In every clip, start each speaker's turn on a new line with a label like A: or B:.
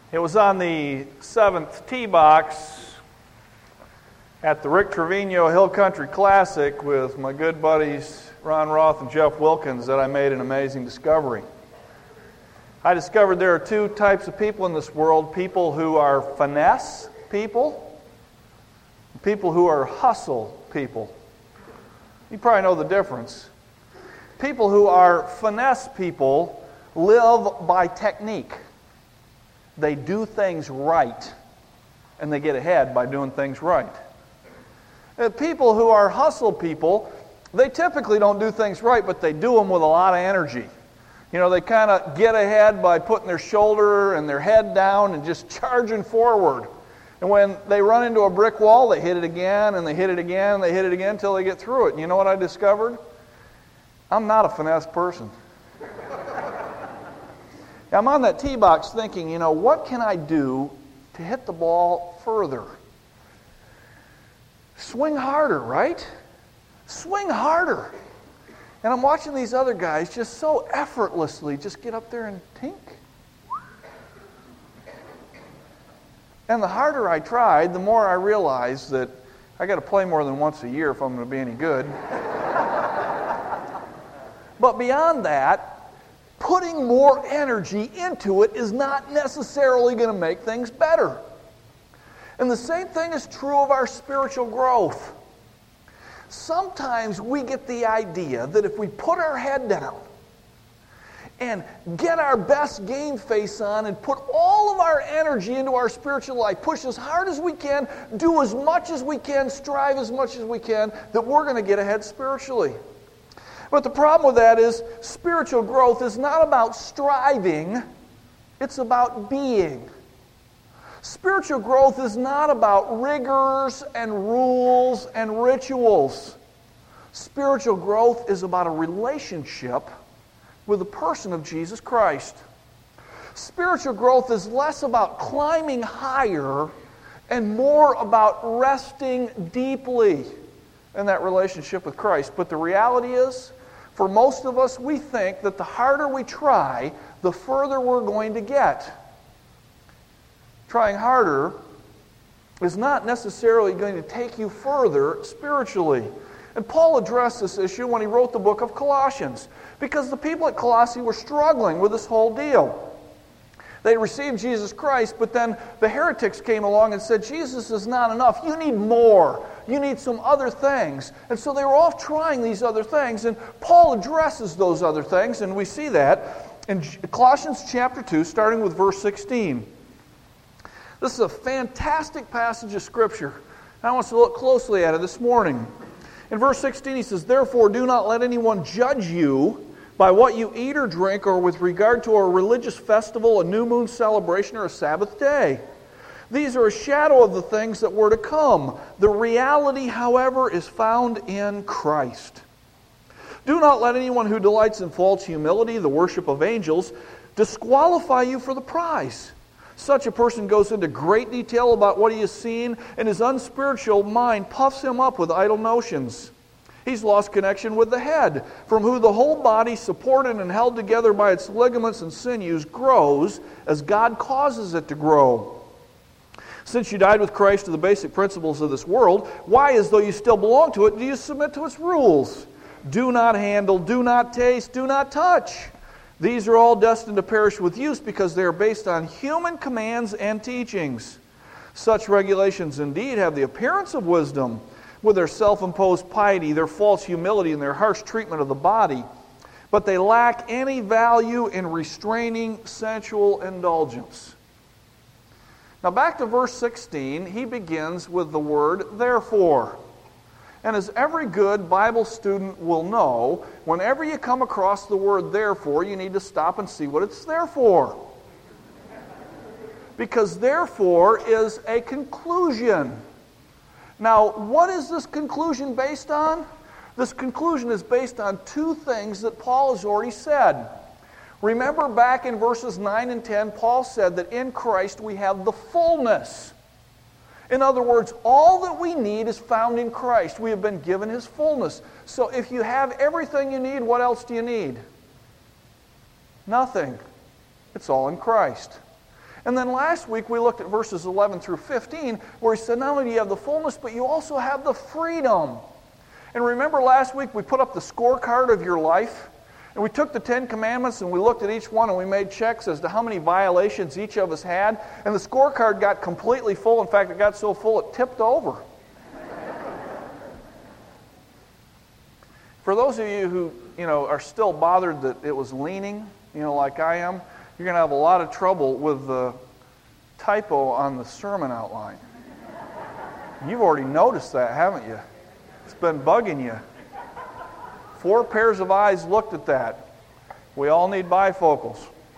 A: It was on the 7th tee box at the Rick Trevino Hill Country Classic with my good buddies Ron Roth and Jeff Wilkins that I made an amazing discovery. I discovered there are two types of people in this world: people who are finesse people, and people who are hustle people. You probably know the difference. People who are finesse people live by technique. They do things right, and they get ahead by doing things right. People who are hustle people, they typically don't do things right, but they do them with a lot of energy. You know, they kind of get ahead by putting their shoulder and their head down and just charging forward. And when they run into a brick wall, they hit it again, and they hit it again, and they hit it again until they get through it. And you know what I discovered? I'm not a finesse person. I'm on that tee box thinking, what can I do to hit the ball further? Swing harder, right? Swing harder. And I'm watching these other guys just so effortlessly just get up there and tink. And the harder I tried, the more I realized that I got to play more than once a year if I'm going to be any good. But beyond that, putting more energy into it is not necessarily going to make things better. And the same thing is true of our spiritual growth. Sometimes we get the idea that if we put our head down and get our best game face on and put all of our energy into our spiritual life, push as hard as we can, do as much as we can, strive as much as we can, that we're going to get ahead spiritually. But the problem with that is spiritual growth is not about striving, it's about being. Spiritual growth is not about rigors and rules and rituals. Spiritual growth is about a relationship with the person of Jesus Christ. Spiritual growth is less about climbing higher and more about resting deeply in that relationship with Christ. But the reality is, for most of us, we think that the harder we try, the further we're going to get. Trying harder is not necessarily going to take you further spiritually. And Paul addressed this issue when he wrote the book of Colossians, because the people at Colossae were struggling with this whole deal. They received Jesus Christ, but then the heretics came along and said, Jesus is not enough. You need more. You need some other things. And so they were all trying these other things, and Paul addresses those other things, and we see that in Colossians chapter 2, starting with verse 16. This is a fantastic passage of Scripture. I want us to look closely at it this morning. In verse 16 he says, Therefore do not let anyone judge you by what you eat or drink, or with regard to a religious festival, a new moon celebration, or a Sabbath day. These are a shadow of the things that were to come. The reality, however, is found in Christ. Do not let anyone who delights in false humility, the worship of angels, disqualify you for the prize. Such a person goes into great detail about what he has seen, and his unspiritual mind puffs him up with idle notions. He's lost connection with the head, from whom the whole body, supported and held together by its ligaments and sinews, grows as God causes it to grow. Since you died with Christ to the basic principles of this world, why, as though you still belong to it, do you submit to its rules? Do not handle, do not taste, do not touch. These are all destined to perish with use because they are based on human commands and teachings. Such regulations indeed have the appearance of wisdom, with their self-imposed piety, their false humility, and their harsh treatment of the body, but they lack any value in restraining sensual indulgence. Now back to verse 16, he begins with the word therefore. And as every good Bible student will know, whenever you come across the word therefore, you need to stop and see what it's there for. Because therefore is a conclusion. Now, what is this conclusion based on? This conclusion is based on two things that Paul has already said. Remember back in verses 9 and 10, Paul said that in Christ we have the fullness. In other words, all that we need is found in Christ. We have been given His fullness. So if you have everything you need, what else do you need? Nothing. It's all in Christ. And then last week we looked at verses 11 through 15, where he said not only do you have the fullness, but you also have the freedom. And remember last week we put up the scorecard of your life? And we took the 10 Commandments and we looked at each one and we made checks as to how many violations each of us had. And the scorecard got completely full. In fact, it got so full it tipped over. For those of you who, are still bothered that it was leaning, like I am, you're going to have a lot of trouble with the typo on the sermon outline. You've already noticed that, haven't you? It's been bugging you. 4 pairs of eyes looked at that. We all need bifocals.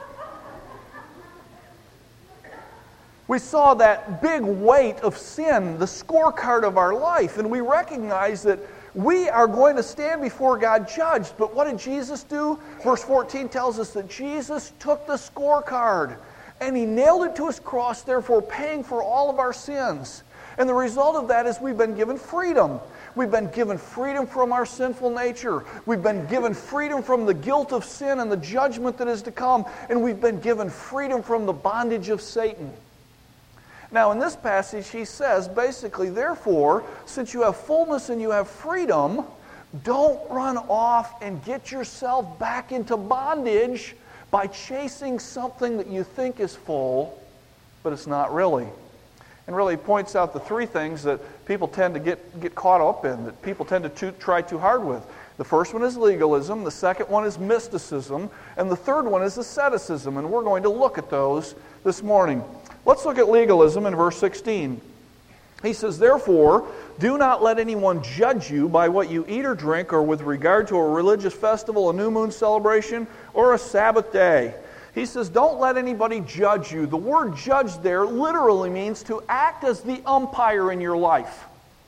A: We saw that big weight of sin, the scorecard of our life, and we recognize that we are going to stand before God judged. But what did Jesus do? Verse 14 tells us that Jesus took the scorecard and He nailed it to His cross, therefore paying for all of our sins. And the result of that is we've been given freedom. We've been given freedom from our sinful nature. We've been given freedom from the guilt of sin and the judgment that is to come. And we've been given freedom from the bondage of Satan. Now, in this passage, he says, basically, therefore, since you have fullness and you have freedom, don't run off and get yourself back into bondage by chasing something that you think is full, but it's not really. And really points out the 3 things that people tend to get caught up in, that people tend to try too hard with. The first one is legalism, the second one is mysticism, and the third one is asceticism, and we're going to look at those this morning. Let's look at legalism in verse 16. He says, therefore, do not let anyone judge you by what you eat or drink, or with regard to a religious festival, a new moon celebration, or a Sabbath day. He says, don't let anybody judge you. The word judge there literally means to act as the umpire in your life.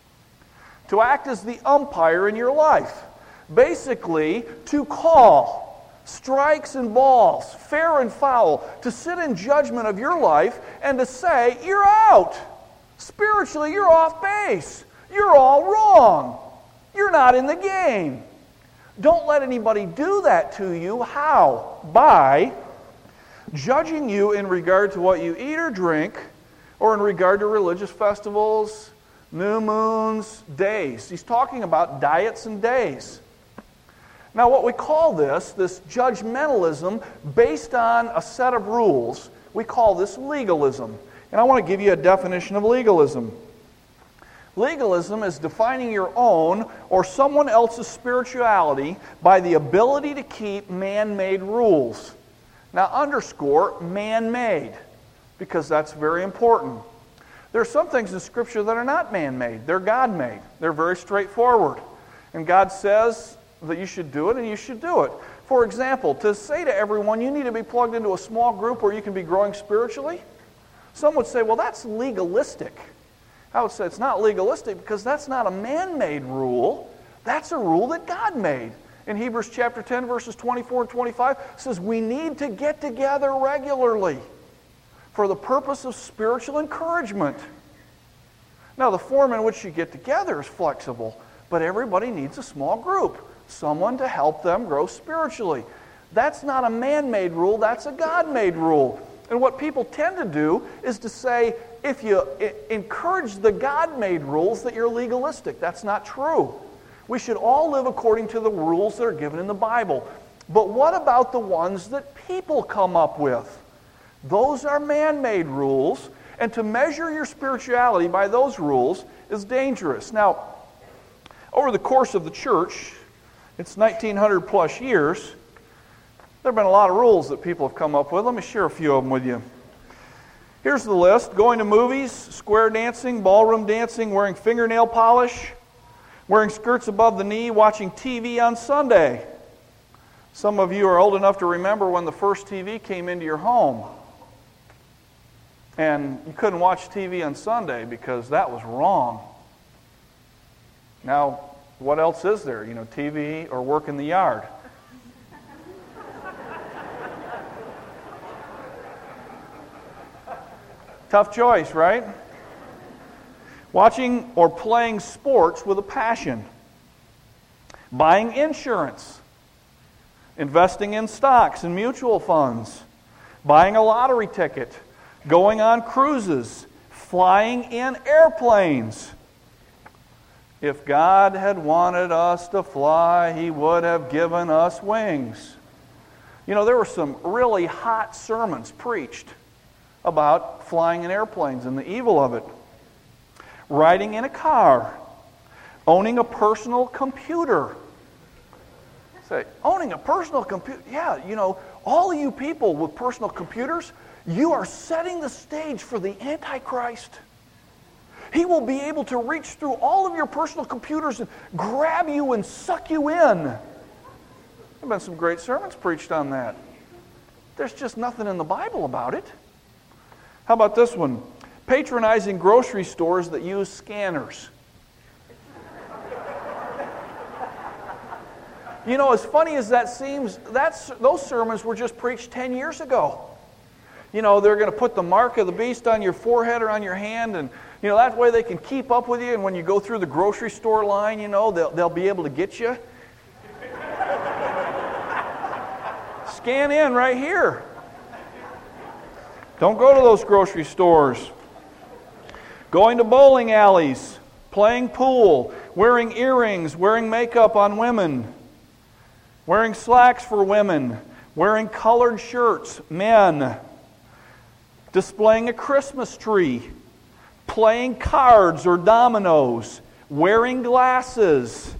A: To act as the umpire in your life. Basically, to call strikes and balls, fair and foul, to sit in judgment of your life and to say, you're out. Spiritually, you're off base. You're all wrong. You're not in the game. Don't let anybody do that to you. How? By judging you in regard to what you eat or drink, or in regard to religious festivals, new moons, days. He's talking about diets and days. Now, what we call this judgmentalism based on a set of rules, we call this legalism. And I want to give you a definition of legalism. Legalism is defining your own or someone else's spirituality by the ability to keep man-made rules. Now, underscore man-made, because that's very important. There are some things in Scripture that are not man-made. They're God-made. They're very straightforward. And God says that you should do it, and you should do it. For example, to say to everyone, you need to be plugged into a small group where you can be growing spiritually, some would say, well, that's legalistic. I would say it's not legalistic because that's not a man-made rule. That's a rule that God made. In Hebrews chapter 10, verses 24 and 25, it says we need to get together regularly for the purpose of spiritual encouragement. Now, the form in which you get together is flexible, but everybody needs a small group. Someone to help them grow spiritually. That's not a man-made rule, that's a God-made rule. And what people tend to do is to say, if you encourage the God-made rules, that you're legalistic. That's not true. We should all live according to the rules that are given in the Bible. But what about the ones that people come up with? Those are man-made rules, and to measure your spirituality by those rules is dangerous. Now, over the course of the church, it's 1900 plus years, there have been a lot of rules that people have come up with. Let me share a few of them with you. Here's the list. Going to movies, square dancing, ballroom dancing, wearing fingernail polish, wearing skirts above the knee, watching TV on Sunday. Some of you are old enough to remember when the first TV came into your home. And you couldn't watch TV on Sunday because that was wrong. Now, what else is there? TV or work in the yard. Tough choice, right? Watching or playing sports with a passion. Buying insurance. Investing in stocks and mutual funds. Buying a lottery ticket. going on cruises, flying in airplanes. If God had wanted us to fly, He would have given us wings. You know, there were some really hot sermons preached about flying in airplanes and the evil of it. Riding in a car, owning a personal computer. Say, owning a personal computer? Yeah, you know, all of you people with personal computers, you are setting the stage for the Antichrist. He will be able to reach through all of your personal computers and grab you and suck you in. There have been some great sermons preached on that. There's just nothing in the Bible about it. How about this one? Patronizing grocery stores that use scanners. You know, as funny as that seems, those sermons were just preached 10 years ago. You know, they're going to put the mark of the beast on your forehead or on your hand, and, you know, that way they can keep up with you, and when you go through the grocery store line, you know, they'll be able to get you. Scan in right here. Don't go to those grocery stores. Going to bowling alleys, playing pool, wearing earrings, wearing makeup on women, wearing slacks for women, wearing colored shirts, men, displaying a Christmas tree, playing cards or dominoes, wearing glasses,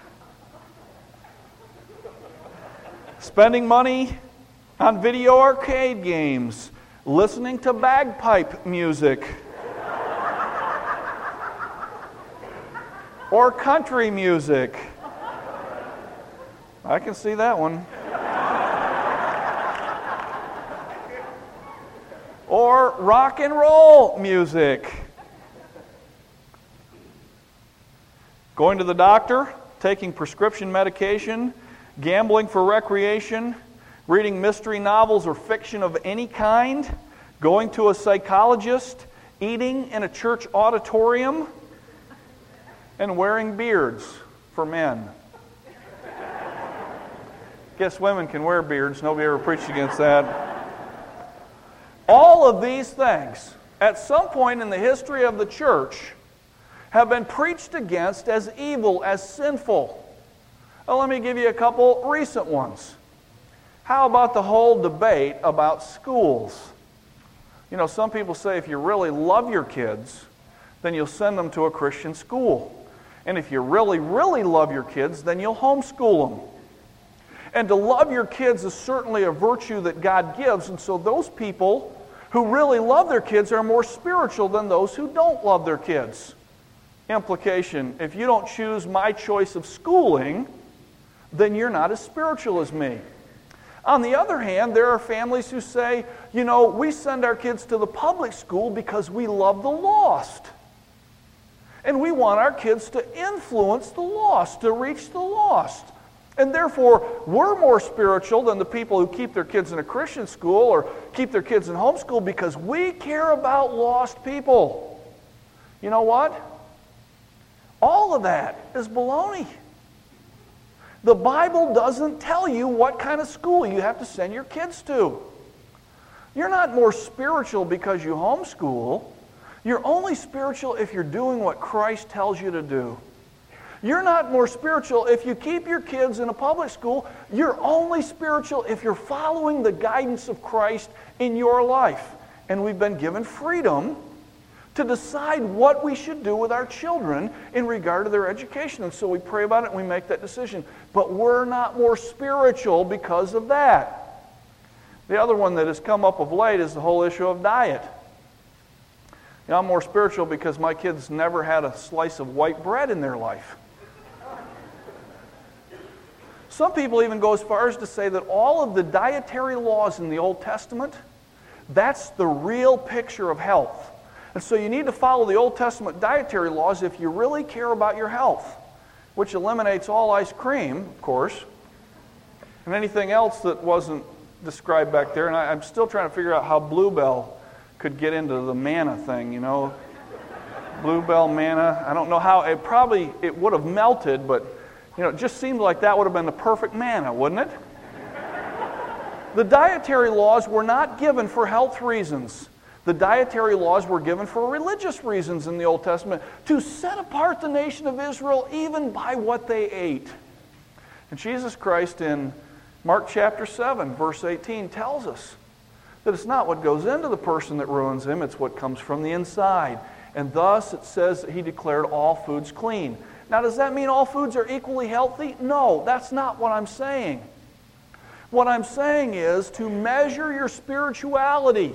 A: spending money on video arcade games, listening to bagpipe music, or country music. I can see that one. Or rock and roll music. Going to the doctor, taking prescription medication, gambling for recreation, reading mystery novels or fiction of any kind, going to a psychologist, eating in a church auditorium, and wearing beards for men. Guess women can wear beards. Nobody ever preached against that. All of these things, at some point in the history of the church, have been preached against as evil, as sinful. Well, let me give you a couple recent ones. How about the whole debate about schools? You know, some people say if you really love your kids, then you'll send them to a Christian school. And if you really, really love your kids, then you'll homeschool them. And to love your kids is certainly a virtue that God gives, and so those people who really love their kids are more spiritual than those who don't love their kids. Implication, if you don't choose my choice of schooling, then you're not as spiritual as me. On the other hand, there are families who say, you know, we send our kids to the public school because we love the lost. And we want our kids to influence the lost, to reach the lost. And therefore, we're more spiritual than the people who keep their kids in a Christian school or keep their kids in homeschool because we care about lost people. You know what? All of that is baloney. The Bible doesn't tell you what kind of school you have to send your kids to. You're not more spiritual because you homeschool. You're only spiritual if you're doing what Christ tells you to do. You're not more spiritual if you keep your kids in a public school. You're only spiritual if you're following the guidance of Christ in your life. And we've been given freedom to decide what we should do with our children in regard to their education. And so we pray about it and we make that decision. But we're not more spiritual because of that. The other one that has come up of late is the whole issue of diet. You know, I'm more spiritual because my kids never had a slice of white bread in their life. Some people even go as far as to say that all of the dietary laws in the Old Testament, that's the real picture of health. And so you need to follow the Old Testament dietary laws if you really care about your health, which eliminates all ice cream, of course, and anything else that wasn't described back there. And I'm still trying to figure out how Bluebell could get into the manna thing, you know. Bluebell manna. I don't know how. It would have melted, but you know, it just seemed like that would have been the perfect manna, wouldn't it? The dietary laws were not given for health reasons. The dietary laws were given for religious reasons in the Old Testament, to set apart the nation of Israel even by what they ate. And Jesus Christ in Mark chapter 7, verse 18 tells us that it's not what goes into the person that ruins him, it's what comes from the inside. And thus it says that he declared all foods clean. Now, does that mean all foods are equally healthy? No, that's not what I'm saying. What I'm saying is to measure your spirituality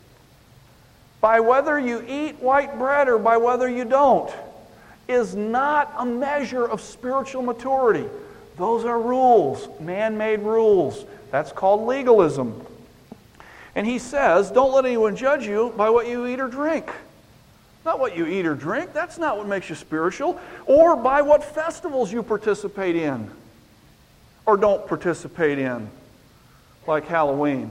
A: by whether you eat white bread or by whether you don't is not a measure of spiritual maturity. Those are rules, man-made rules. That's called legalism. And he says, don't let anyone judge you by what you eat or drink. Not what you eat or drink. That's not what makes you spiritual. Or by what festivals you participate in or don't participate in, like Halloween.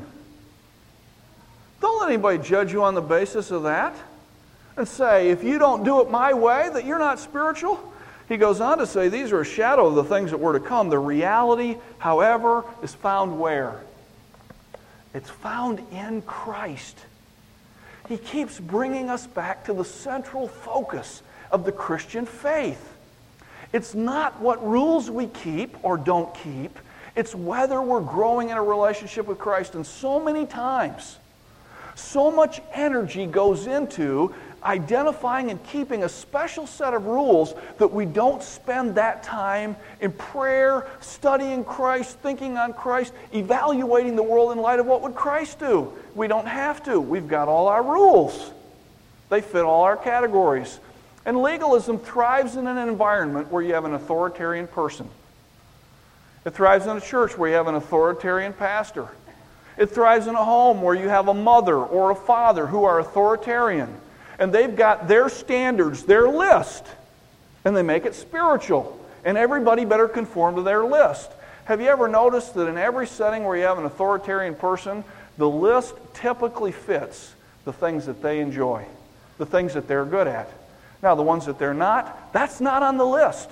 A: Don't let anybody judge you on the basis of that and say, if you don't do it my way, that you're not spiritual. He goes on to say, these are a shadow of the things that were to come. The reality, however, is found where? It's found in Christ. He keeps bringing us back to the central focus of the Christian faith. It's not what rules we keep or don't keep. It's whether we're growing in a relationship with Christ. And so many times, so much energy goes into identifying and keeping a special set of rules that we don't spend that time in prayer, studying Christ, thinking on Christ, evaluating the world in light of what would Christ do. We don't have to. We've got all our rules. They fit all our categories. And legalism thrives in an environment where you have an authoritarian person. It thrives in a church where you have an authoritarian pastor. It thrives in a home where you have a mother or a father who are authoritarian. And they've got their standards, their list, and they make it spiritual. And everybody better conform to their list. Have you ever noticed that in every setting where you have an authoritarian person, the list typically fits the things that they enjoy, the things that they're good at. Now, the ones that they're not, that's not on the list.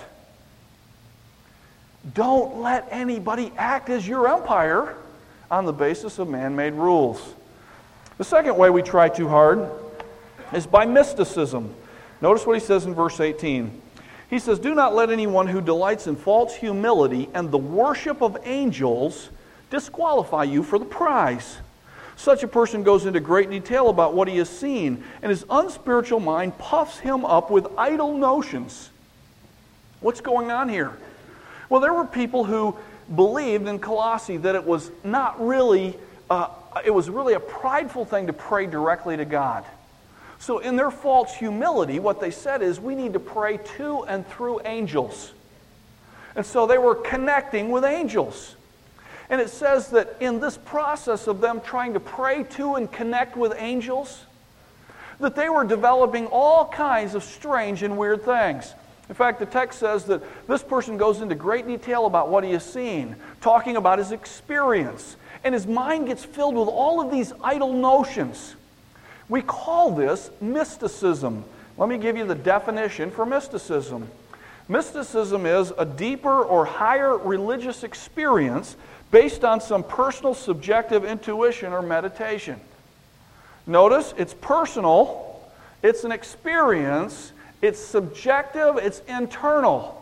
A: Don't let anybody act as your umpire on the basis of man-made rules. The second way we try too hard is by mysticism. Notice what he says in verse 18. He says, do not let anyone who delights in false humility and the worship of angels disqualify you for the prize. Such a person goes into great detail about what he has seen, and his unspiritual mind puffs him up with idle notions. What's going on here? Well, there were people who believed in Colossae that it was not really, it was really a prideful thing to pray directly to God. So in their false humility, what they said is, we need to pray to and through angels. And so they were connecting with angels. And it says that in this process of them trying to pray to and connect with angels, that they were developing all kinds of strange and weird things. In fact, the text says that this person goes into great detail about what he has seen, talking about his experience. And his mind gets filled with all of these idle notions. We call this mysticism. Let me give you the definition for mysticism. Mysticism is a deeper or higher religious experience based on some personal subjective intuition or meditation. Notice, it's personal, it's an experience, it's subjective, it's internal.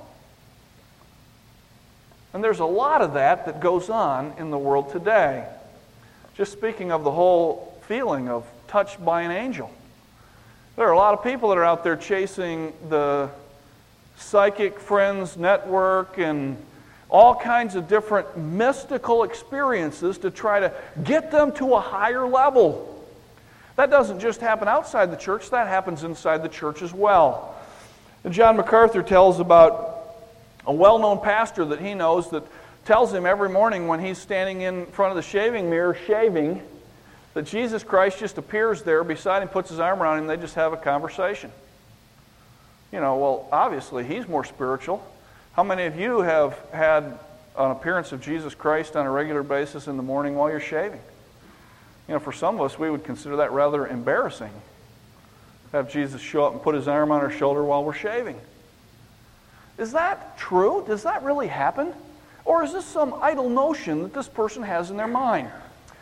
A: And there's a lot of that goes on in the world today. Just speaking of the whole feeling of touched by an angel. There are a lot of people that are out there chasing the psychic friends network and all kinds of different mystical experiences to try to get them to a higher level. That doesn't just happen outside the church, that happens inside the church as well. And John MacArthur tells about a well-known pastor that he knows that tells him every morning when he's standing in front of the shaving mirror shaving that Jesus Christ just appears there beside him, puts his arm around him, and they just have a conversation. You know, well, obviously he's more spiritual. How many of you have had an appearance of Jesus Christ on a regular basis in the morning while you're shaving? You know, for some of us, we would consider that rather embarrassing. Have Jesus show up and put his arm on our shoulder while we're shaving. Is that true? Does that really happen? Or is this some idle notion that this person has in their mind?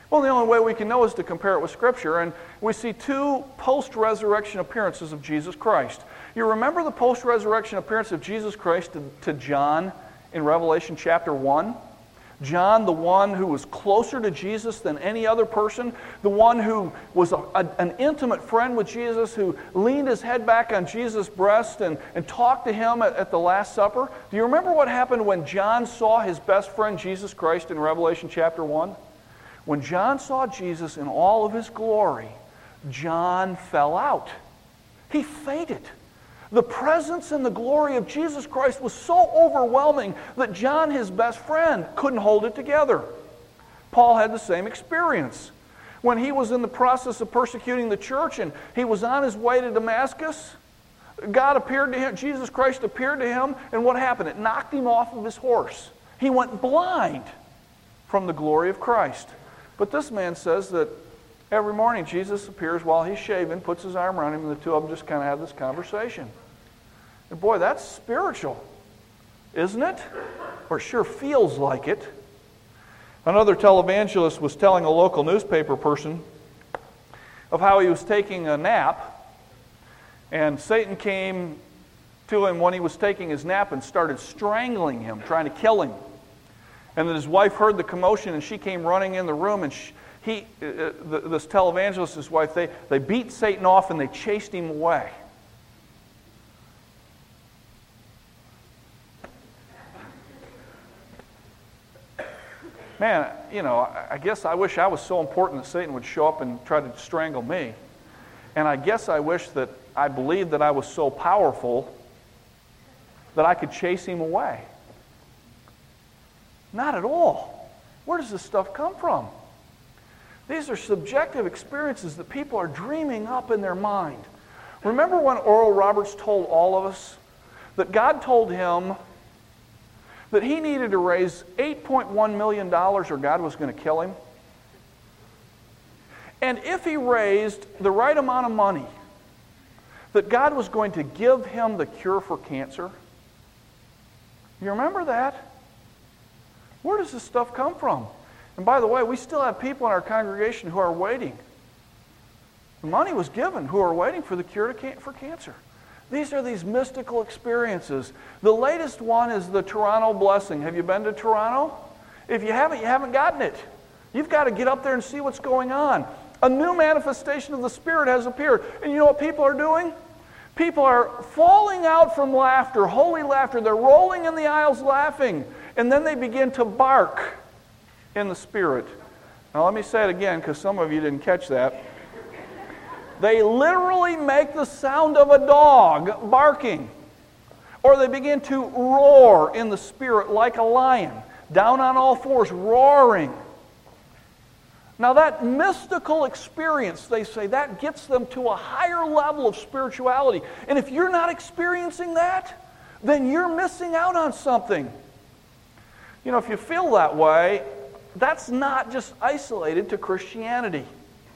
A: Well, the only way we can know is to compare it with Scripture, and we see two post-resurrection appearances of Jesus Christ. You remember the post-resurrection appearance of Jesus Christ to John in Revelation chapter 1? John, the one who was closer to Jesus than any other person, the one who was an intimate friend with Jesus, who leaned his head back on Jesus' breast and talked to him at the Last Supper. Do you remember what happened when John saw his best friend Jesus Christ in Revelation chapter 1? When John saw Jesus in all of his glory, John fell out. He fainted. The presence and the glory of Jesus Christ was so overwhelming that John, his best friend, couldn't hold it together. Paul had the same experience. When he was in the process of persecuting the church and he was on his way to Damascus, God appeared to him, Jesus Christ appeared to him, and what happened? It knocked him off of his horse. He went blind from the glory of Christ. But this man says that every morning Jesus appears while he's shaving, puts his arm around him, and the two of them just kind of have this conversation. And boy, that's spiritual, isn't it? Or sure feels like it. Another televangelist was telling a local newspaper person of how he was taking a nap, and Satan came to him when he was taking his nap and started strangling him, trying to kill him. And then his wife heard the commotion, and she came running in the room, and this televangelist, his wife, they beat Satan off and they chased him away. Man, I guess I wish I was so important that Satan would show up and try to strangle me. And I guess I wish that I believed that I was so powerful that I could chase him away. Not at all. Where does this stuff come from? These are subjective experiences that people are dreaming up in their mind. Remember when Oral Roberts told all of us that God told him that he needed to raise $8.1 million or God was going to kill him? And if he raised the right amount of money, that God was going to give him the cure for cancer? You remember that? Where does this stuff come from? And by the way, we still have people in our congregation who are waiting. The money was given, who are waiting for the cure for cancer. These are these mystical experiences. The latest one is the Toronto blessing. Have you been to Toronto? If you haven't gotten it. You've got to get up there and see what's going on. A new manifestation of the Spirit has appeared. And you know what people are doing? People are falling out from laughter, holy laughter. They're rolling in the aisles laughing. And then they begin to bark in the Spirit. Now let me say it again because some of you didn't catch that. They literally make the sound of a dog barking. Or they begin to roar in the Spirit like a lion, down on all fours, roaring. Now that mystical experience, they say, that gets them to a higher level of spirituality. And if you're not experiencing that, then you're missing out on something. You know, if you feel that way, that's not just isolated to Christianity.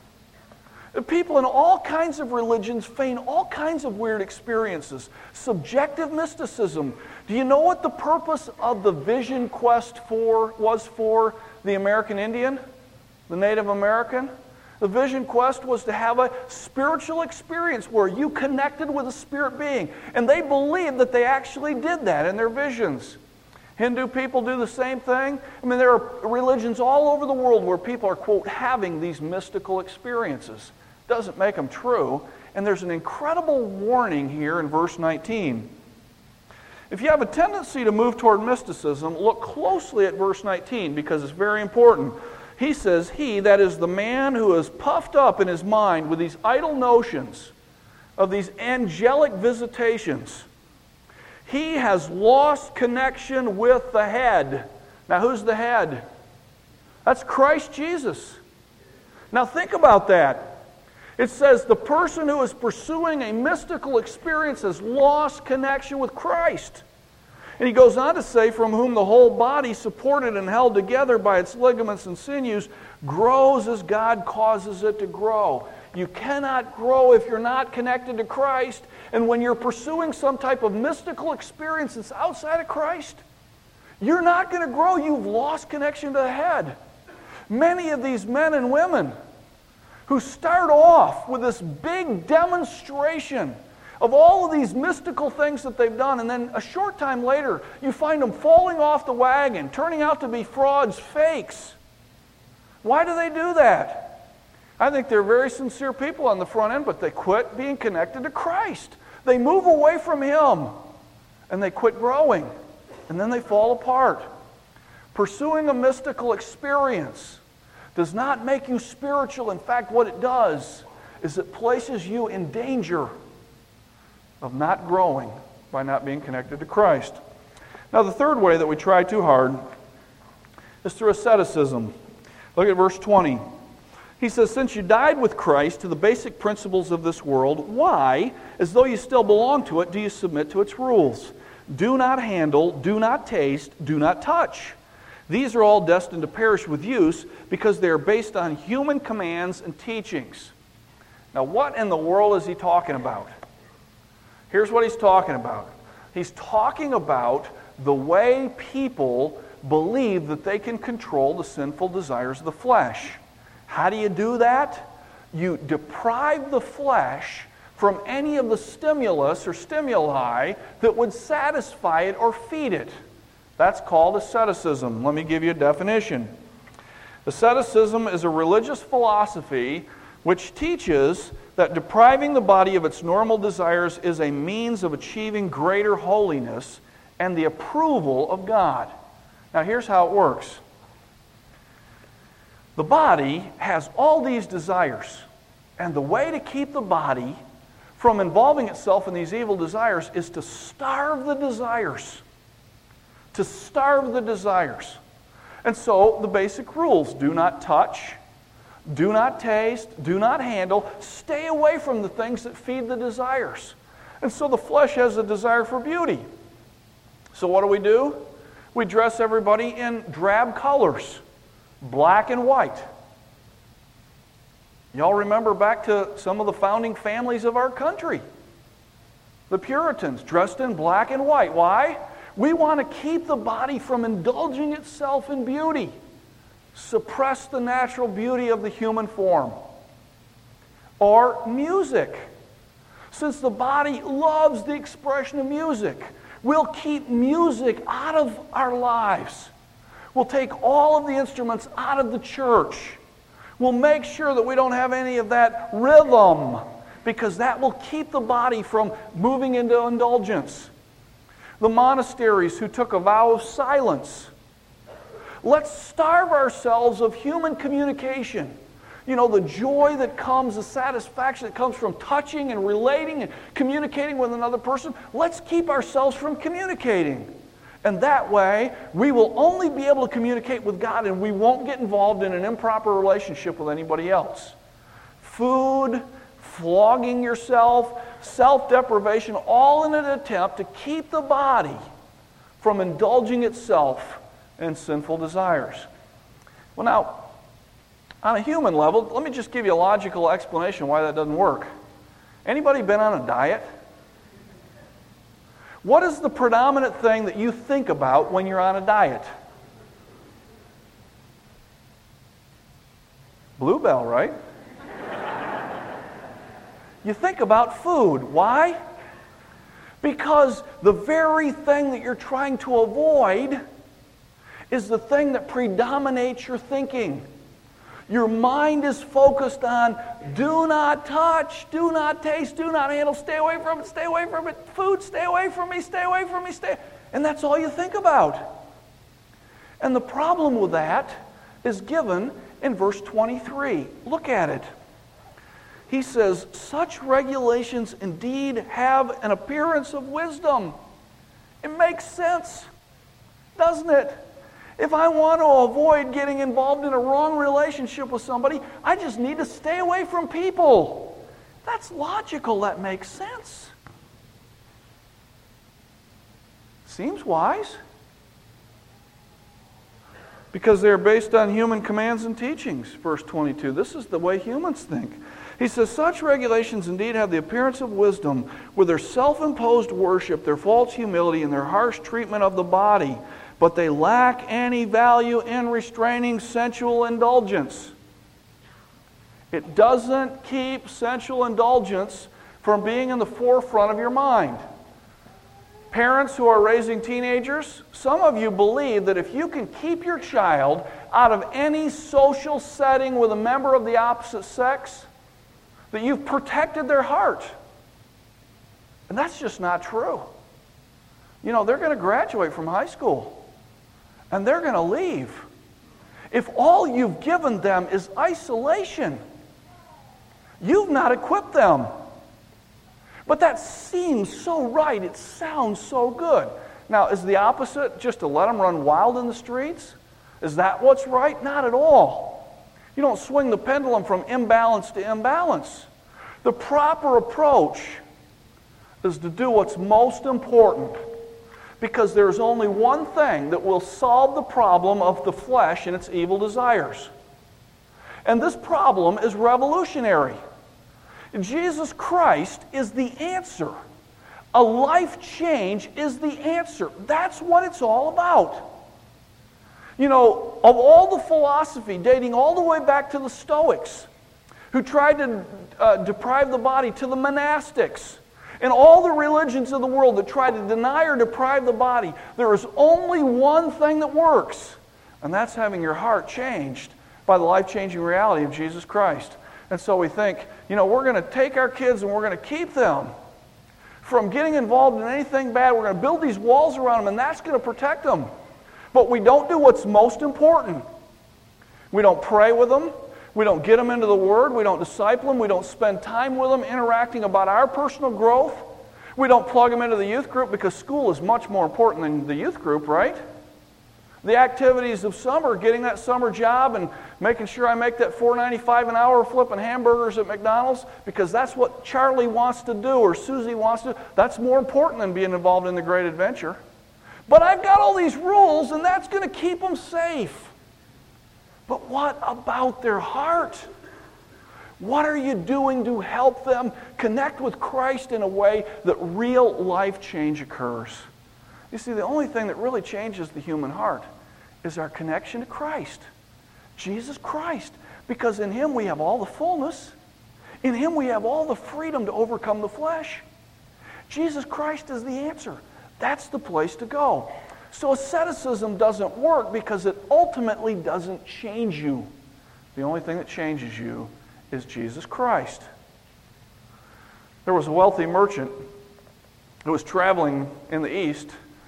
A: People in all kinds of religions feign all kinds of weird experiences. Subjective mysticism. Do you know what the purpose of the vision quest was for the American Indian? The Native American? The vision quest was to have a spiritual experience where you connected with a spirit being. And they believed that they actually did that in their visions. Hindu people do the same thing. I mean, there are religions all over the world where people are, quote, having these mystical experiences. Doesn't make them true. And there's an incredible warning here in verse 19. If you have a tendency to move toward mysticism, look closely at verse 19 because it's very important. He says, he, that is the man who is puffed up in his mind with these idle notions of these angelic visitations, he has lost connection with the head. Now, who's the head? That's Christ Jesus. Now, think about that. It says the person who is pursuing a mystical experience has lost connection with Christ. And he goes on to say, from whom the whole body, supported and held together by its ligaments and sinews, grows as God causes it to grow. You cannot grow if you're not connected to Christ. And when you're pursuing some type of mystical experience that's outside of Christ, you're not going to grow. You've lost connection to the head. Many of these men and women who start off with this big demonstration of all of these mystical things that they've done, and then a short time later, you find them falling off the wagon, turning out to be frauds, fakes. Why do they do that? I think they're very sincere people on the front end, but they quit being connected to Christ. They move away from Him, and they quit growing, and then they fall apart. Pursuing a mystical experience does not make you spiritual. In fact, what it does is it places you in danger of not growing by not being connected to Christ. Now, the third way that we try too hard is through asceticism. Look at verse 20. He says, since you died with Christ to the basic principles of this world, why, as though you still belong to it, do you submit to its rules? Do not handle, do not taste, do not touch. These are all destined to perish with use because they are based on human commands and teachings. Now, what in the world is he talking about? Here's what he's talking about. He's talking about the way people believe that they can control the sinful desires of the flesh. How do you do that? You deprive the flesh from any of the stimulus or stimuli that would satisfy it or feed it. That's called asceticism. Let me give you a definition. Asceticism is a religious philosophy which teaches that depriving the body of its normal desires is a means of achieving greater holiness and the approval of God. Now, here's how it works. The body has all these desires, and the way to keep the body from involving itself in these evil desires is to starve the desires. To starve the desires. And so, the basic rules: do not touch, do not taste, do not handle, stay away from the things that feed the desires. And so the flesh has a desire for beauty. So what do? We dress everybody in drab colors, black and white. Y'all remember back to some of the founding families of our country. The Puritans dressed in black and white. Why? We want to keep the body from indulging itself in beauty. Suppress the natural beauty of the human form. Or music. Since the body loves the expression of music, we'll keep music out of our lives. We'll take all of the instruments out of the church. We'll make sure that we don't have any of that rhythm, because that will keep the body from moving into indulgence. The monasteries who took a vow of silence. Let's starve ourselves of human communication. You know, the joy that comes, the satisfaction that comes from touching and relating and communicating with another person. Let's keep ourselves from communicating. And that way, we will only be able to communicate with God, and we won't get involved in an improper relationship with anybody else. Food, flogging yourself, self-deprivation, all in an attempt to keep the body from indulging itself in sinful desires. Well, now, on a human level, let me just give you a logical explanation why that doesn't work. Anybody been on a diet? What is the predominant thing that you think about when you're on a diet? Bluebell, right? You think about food. Why? Because the very thing that you're trying to avoid is the thing that predominates your thinking. Your mind is focused on do not touch, do not taste, do not handle, stay away from it, stay away from it, food, stay away from me, stay away from me, stay. And that's all you think about. And the problem with that is given in verse 23. Look at it. He says, such regulations indeed have an appearance of wisdom. It makes sense, doesn't it? If I want to avoid getting involved in a wrong relationship with somebody, I just need to stay away from people. That's logical. That makes sense. Seems wise. Because they're based on human commands and teachings, verse 22. This is the way humans think. He says, such regulations indeed have the appearance of wisdom, with their self-imposed worship, their false humility, and their harsh treatment of the body. but they lack any value in restraining sensual indulgence. It doesn't keep sensual indulgence from being in the forefront of your mind. Parents who are raising teenagers, some of you believe that if you can keep your child out of any social setting with a member of the opposite sex, that you've protected their heart. And that's just not true. You know, they're going to graduate from high school, and they're going to leave. If all you've given them is isolation, you've not equipped them. But that seems so right. It sounds so good. Now, is the opposite just to let them run wild in the streets? Is that what's right? Not at all. You don't swing the pendulum from imbalance to imbalance. The proper approach is to do what's most important, because there's only one thing that will solve the problem of the flesh and its evil desires. And this problem is revolutionary. Jesus Christ is the answer. A life change is the answer. That's what it's all about. You know, of all the philosophy dating all the way back to the Stoics, who tried to deprive the body, to the monastics, and all the religions of the world that try to deny or deprive the body, there is only one thing that works, and that's having your heart changed by the life-changing reality of Jesus Christ. And so we think, you know, we're going to take our kids and we're going to keep them from getting involved in anything bad. We're going to build these walls around them, and that's going to protect them. But we don't do what's most important. We don't pray with them. We don't get them into the Word. We don't disciple them. We don't spend time with them interacting about our personal growth. We don't plug them into the youth group, because school is much more important than the youth group, right? The activities of summer, getting that summer job and making sure I make that $4.95 an hour flipping hamburgers at McDonald's, because that's what Charlie wants to do or Susie wants to do. That's more important than being involved in the great adventure. But I've got all these rules, and that's going to keep them safe. But what about their heart? What are you doing to help them connect with Christ in a way that real life change occurs? You see, the only thing that really changes the human heart is our connection to Christ. Jesus Christ. Because in Him we have all the fullness. In Him we have all the freedom to overcome the flesh. Jesus Christ is the answer. That's the place to go. So asceticism doesn't work because it ultimately doesn't change you. The only thing that changes you is Jesus Christ. There was a wealthy merchant who was traveling in the East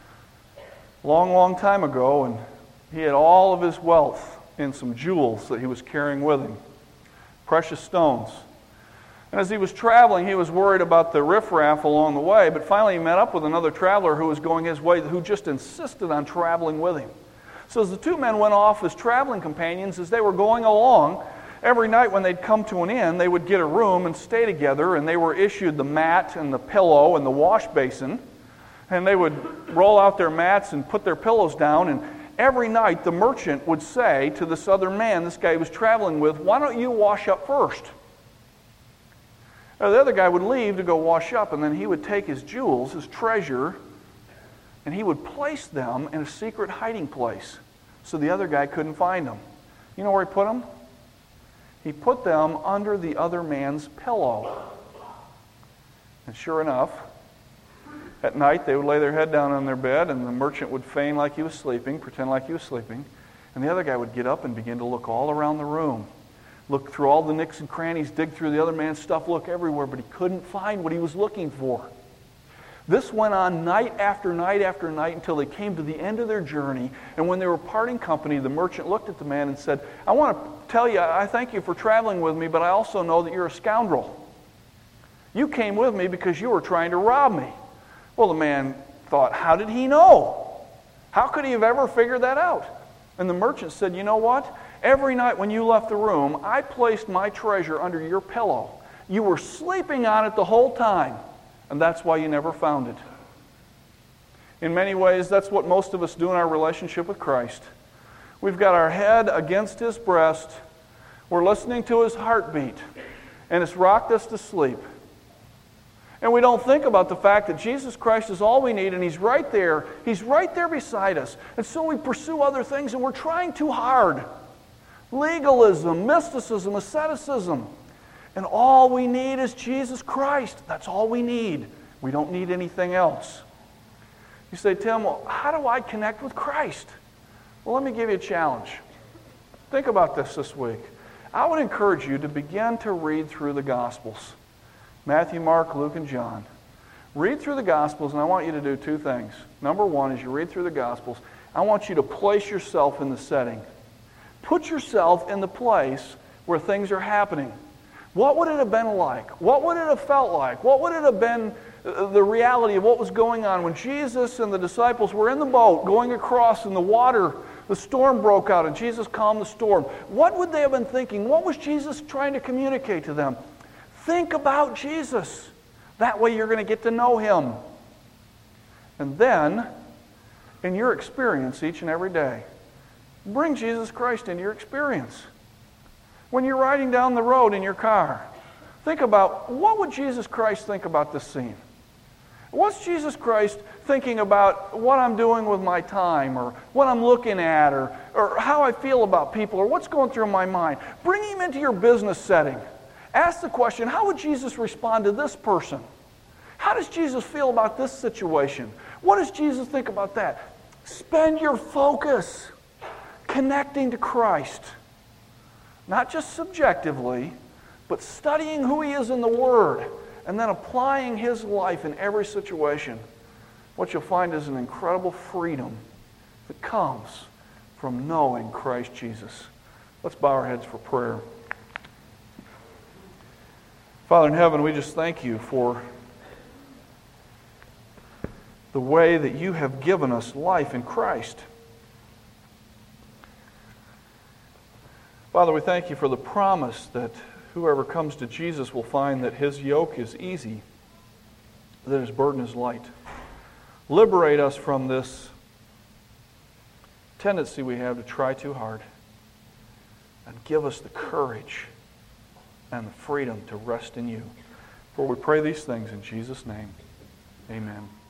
A: a long, long time ago, and he had all of his wealth in some jewels that he was carrying with him, precious stones. And as he was traveling, he was worried about the riffraff along the way, but finally he met up with another traveler who was going his way, who just insisted on traveling with him. So as the two men went off as traveling companions, as they were going along, every night when they'd come to an inn, they would get a room and stay together, and they were issued the mat and the pillow and the wash basin, and they would roll out their mats and put their pillows down, and every night the merchant would say to this other man, this guy he was traveling with, "Why don't you wash up first?" Now, the other guy would leave to go wash up, and then he would take his jewels, his treasure, and he would place them in a secret hiding place so the other guy couldn't find them. You know where he put them? He put them under the other man's pillow. And sure enough, at night they would lay their head down on their bed, and the merchant would feign like he was sleeping, pretend like he was sleeping, and the other guy would get up and begin to look all around the room. Look through all the nooks and crannies, dig through the other man's stuff, look everywhere, but he couldn't find what he was looking for. This went on night after night after night until they came to the end of their journey, and when they were parting company, the merchant looked at the man and said, "I want to tell you, I thank you for traveling with me, but I also know that you're a scoundrel. You came with me because you were trying to rob me." Well, the man thought, how did he know? How could he have ever figured that out? And the merchant said, "You know what? Every night when you left the room, I placed my treasure under your pillow. You were sleeping on it the whole time, and that's why you never found it." In many ways, that's what most of us do in our relationship with Christ. We've got our head against His breast. We're listening to His heartbeat, and it's rocked us to sleep. And we don't think about the fact that Jesus Christ is all we need, and He's right there. He's right there beside us. And so we pursue other things, and we're trying too hard. Legalism, mysticism, asceticism. And all we need is Jesus Christ. That's all we need. We don't need anything else. You say, Tim, well, how do I connect with Christ? Well, let me give you a challenge. Think about this week. I would encourage you to begin to read through the Gospels. Matthew, Mark, Luke, and John. Read through the Gospels, and I want you to do two things. Number one, as you read through the Gospels, I want you to place yourself in the setting. Put yourself in the place where things are happening. What would it have been like? What would it have felt like? What would it have been the reality of what was going on when Jesus and the disciples were in the boat going across in the water? The storm broke out and Jesus calmed the storm. What would they have been thinking? What was Jesus trying to communicate to them? Think about Jesus. That way you're going to get to know Him. And then, in your experience each and every day, bring Jesus Christ into your experience. When you're riding down the road in your car, think about, what would Jesus Christ think about this scene? What's Jesus Christ thinking about what I'm doing with my time, or what I'm looking at, or how I feel about people, or what's going through my mind? Bring Him into your business setting. Ask the question, how would Jesus respond to this person? How does Jesus feel about this situation? What does Jesus think about that? Spend your focus connecting to Christ. Not just subjectively, but studying who He is in the Word, and then applying His life in every situation. What you'll find is an incredible freedom that comes from knowing Christ Jesus. Let's bow our heads for prayer. Father in heaven, we just thank You for the way that You have given us life in Christ. Father, we thank You for the promise that whoever comes to Jesus will find that His yoke is easy, that His burden is light. Liberate us from this tendency we have to try too hard, and give us the courage and the freedom to rest in You. For we pray these things in Jesus' name. Amen.